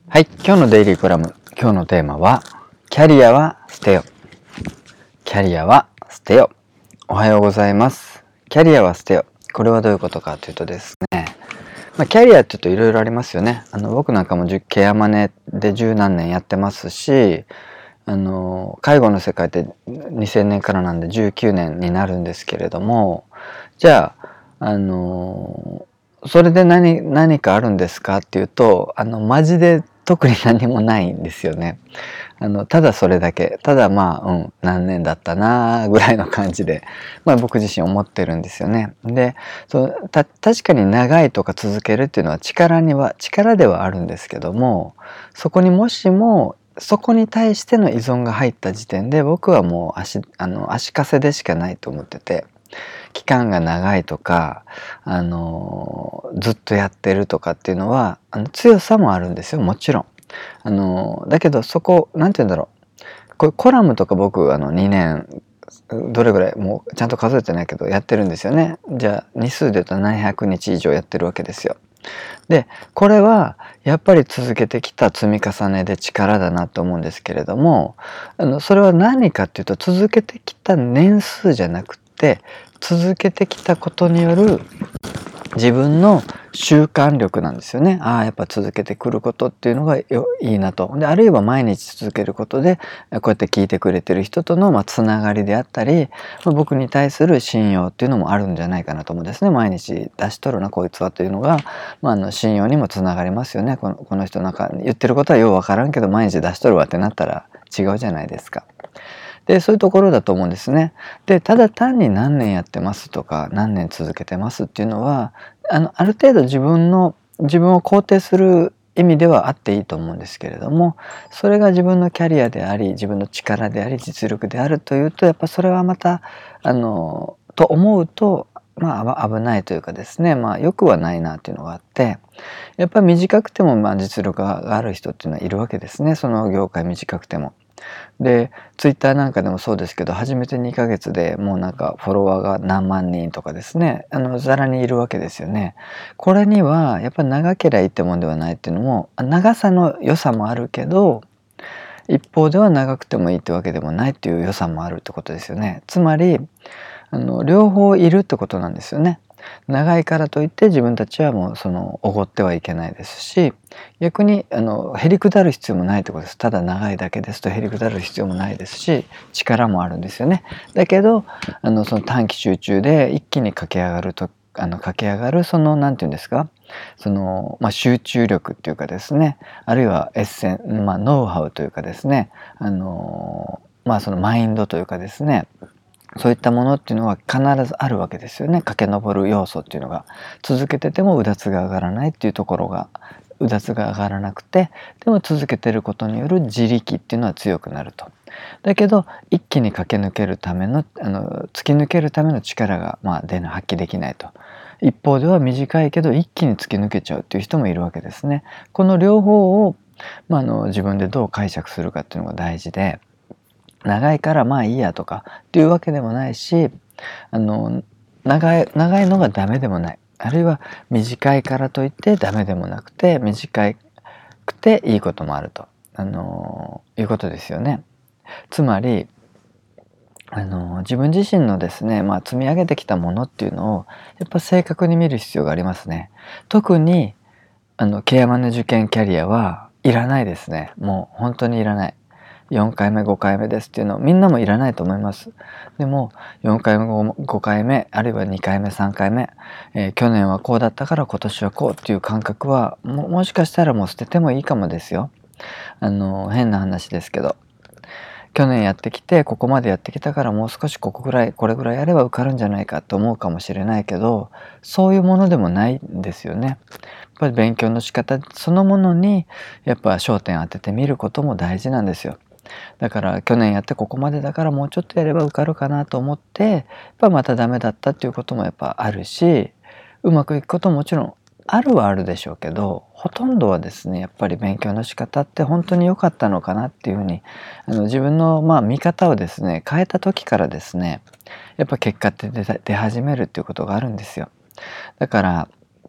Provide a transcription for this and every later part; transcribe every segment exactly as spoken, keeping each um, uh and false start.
はい、今日のデイリーコラム、今日のテーマはキャリアは捨てよ。キャリアは捨てよ。おはようございます。キャリアは捨てよ。これはどういうことかというとですね、まあ、キャリアって言うといろいろありますよね。あの僕なんかもケアマネで十何年やってますし、あの介護の世界ってにせんねんからなんでじゅうきゅうねんになるんですけれども、じゃああのそれで何何かあるんですかっていうと、あのマジで特に何もないんですよね。あのただそれだけ、ただまあうん何年だったなぐらいの感じで、まあ、僕自身思ってるんですよね。で、そうた確かに長いとか続けるっていうのは力には力ではあるんですけども、そこにもしもそこに対しての依存が入った時点で僕はもう足あの足かせでしかないと思ってて、期間が長いとかあのずっとやってるとかっていうのはあの強さもあるんですよ、もちろん。あのだけどそこなんて言うんだろう、これコラムとか僕あのにねんどれぐらいもうちゃんと数えてないけどやってるんですよね。じゃあ日数で言うとななひゃくにち以上やってるわけですよ。でこれはやっぱり続けてきた積み重ねで力だなと思うんですけれども、あのそれは何かっていうと、続けてきた年数じゃなくて続けてきたことによる自分の習慣力なんですよね。ああやっぱ続けてくることっていうのがよいいなと。であるいは毎日続けることでこうやって聞いてくれてる人とのまあつながりであったり、まあ、僕に対する信用っていうのもあるんじゃないかなと思うんですね。毎日出しとるなこいつはというのが、まあ、あの信用にもつながりますよね。このこの人なんか言ってることはようわからんけど毎日出しとるわってなったら違うじゃないですか。でそういうところだと思うんですね。でただ単に何年やってますとか何年続けてますっていうのはあのある程度自分の自分を肯定する意味ではあっていいと思うんですけれども、それが自分のキャリアであり自分の力であり実力であるというと、やっぱそれはまたあのと思うとまあ危ないというかですね、まあ良くはないなっていうのがあって、やっぱり短くてもまあ実力がある人っていうのはいるわけですね。その業界短くても。でツイッターなんかでもそうですけど、初めてにかげつでもうなんかフォロワーが何万人とかですね、あのざらにいるわけですよね。これにはやっぱり長ければいいってもんではないっていうのも、長さの良さもあるけど一方では長くてもいいってわけでもないっていう良さもあるってことですよね。つまりあの両方いるってことなんですよね。長いからといって自分たちはもうそのおごってはいけないですし、逆にあのへりくだる必要もないってことです。ただ長いだけですとへりくだる必要もないですし、力もあるんですよね。だけどあのその短期集中で一気に駆け上がるとあの駆け上がるその何て言うんですか、その、まあ、集中力っていうかですね、あるいはエッセン、まあ、ノウハウというかですね、あのまあそのマインドというかですね、そういったものっていうのは必ずあるわけですよね。駆け上る要素っていうのが、続けててもうだつが上がらないっていうところが、うだつが上がらなくてでも続けてることによる自力っていうのは強くなると。だけど一気に駆け抜けるためのあの突き抜けるための力がまあ出な発揮できないと。一方では短いけど一気に突き抜けちゃうっていう人もいるわけですね。この両方を、まあ、あの自分でどう解釈するかっていうのが大事で、長いからまあいいやとかっていうわけでもないし、あの長い長いのがダメでもない、あるいは短いからといってダメでもなくて、短くていいこともあると、あのいうことですよね。つまりあの自分自身のですね、まあ、積み上げてきたものっていうのをやっぱ正確に見る必要がありますね。特にあのケアマネ受験キャリアはいらないですね。もう本当にいらない。よんかいめごかいめですっていうのみんなもいらないと思います。でもよんかいめ 5, ごかいめあるいはにかいめさんかいめ、えー、去年はこうだったから今年はこうっていう感覚は も, もしかしたらもう捨ててもいいかもですよ。あの変な話ですけど、去年やってきてここまでやってきたからもう少しここぐらいこれぐらいやれば受かるんじゃないかと思うかもしれないけど、そういうものでもないんですよね。やっぱり勉強の仕方そのものにやっぱ焦点当ててみることも大事なんですよ。だから去年やってここまでだからもうちょっとやれば受かるかなと思ってやっぱまたダメだったっていうこともやっぱあるし、うまくいくことももちろんあるはあるでしょうけど、ほとんどはですねやっぱり勉強の仕方って本当に良かったのかなっていうふうに、あの自分のまあ見方をですね変えた時からですね、やっぱ結果って出た出始めるっていうことがあるんですよ。だから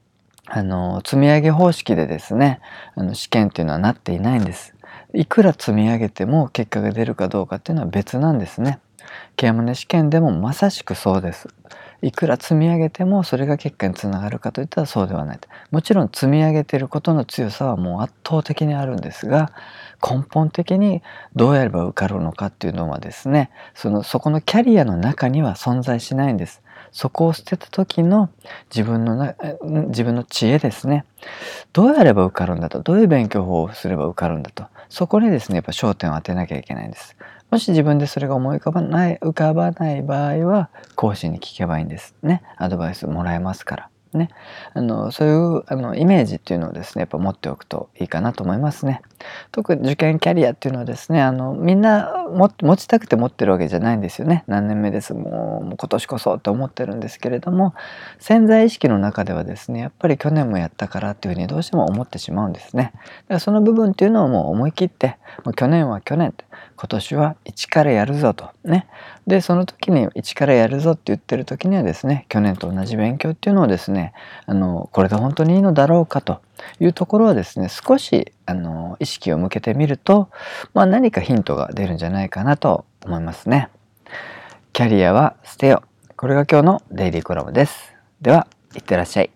あの積み上げ方式でですね、あの試験っていうのはなっていないんです。いくら積み上げても結果が出るかどうかっていうのは別なんですね。ケアマネ試験でもまさしくそうです。いくら積み上げてもそれが結果につながるかといったらそうではない。もちろん積み上げていることの強さはもう圧倒的にあるんですが、根本的にどうやれば受かるのかっていうのはですね、そのそこのキャリアの中には存在しないんです。そこを捨てた時の自分のな自分の知恵ですね。どうやれば受かるんだと、どういう勉強法をすれば受かるんだと、そこにですねやっぱ焦点を当てなきゃいけないんです。もし自分でそれが思い浮かばない浮かばない場合は講師に聞けばいいんですね。アドバイスもらえますからね。あのそういうあのイメージっていうのをですねやっぱ持っておくといいかなと思いますね。特に受験キャリアっていうのはですね、あのみんなも持ちたくて持ってるわけじゃないんですよね。何年目です、もうもう今年こそって思ってるんですけれども、潜在意識の中ではですねやっぱり去年もやったからっていうふうにどうしても思ってしまうんですね。だからその部分っていうのをもう思い切って、もう去年は去年って、今年は一からやるぞとね。でその時に一からやるぞって言ってる時にはですね、去年と同じ勉強っていうのをですね、あのこれで本当にいいのだろうかというところはですね、少しあの意識を向けてみると、まあ、何かヒントが出るんじゃないかなと思いますね。キャリアは捨てよ。これが今日のデイリーコラムです。では、いってらっしゃい。